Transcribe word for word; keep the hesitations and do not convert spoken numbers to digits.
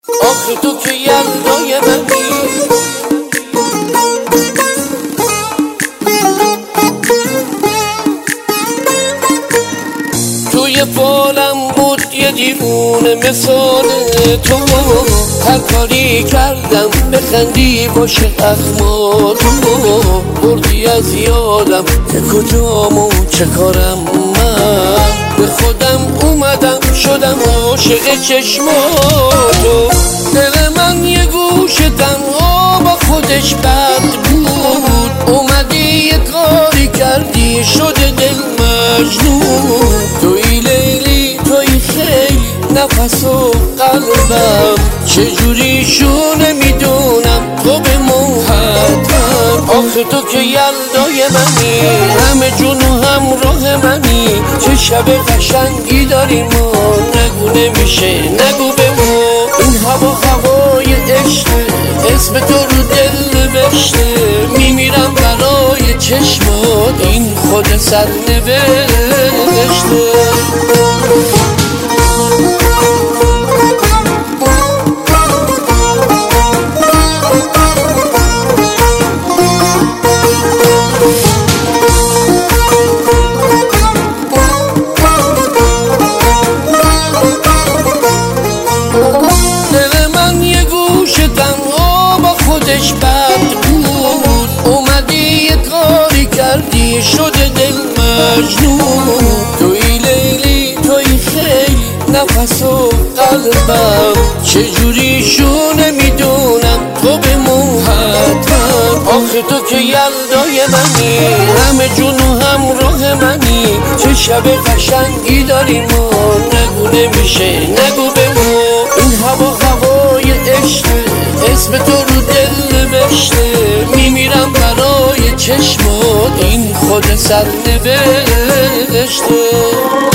آخه تو که یلدای منی، توی بالم بود یه دیوونه مثال تو، هر کاری کردم بخندی باشه اخما تو، بردی از یادم که کجام و چه کارم، من به خودم اومدم شدم عاشق چشماتو، دل من یه گوش تنها با خودش بد بود، اومدی یه کاری کردی شده دل مجنون، توی لیلی توی خیلی نفس و قلبم، چجوری شونه میدونم تو بمون حتما. آخه تو که یلدای منی، همه جون و همراه منی، چه شب قشنگی داریم ما، نگو نمیشه نگو بمون، این هوا هوای عشقه، اسم تو رو دل نوشته، میمیرم برای چشمات، این خود سرنوشته. خودش بد بود، اومدی یه کاری کردی شده دل مجنون، توی لیلی توی خیلی نفس و قلبم، چجوری شونه میدونم تو بمون حتما. آخه تو که یلدای منی، همه جون و همراه منی، چه شب قشنگی داریم ما، نگو نمیشه نگو بمون، این هوا هوای عشقه، اسم تو رو دل نوشته، میمیرم برای چشمات، این خود سرنوشته.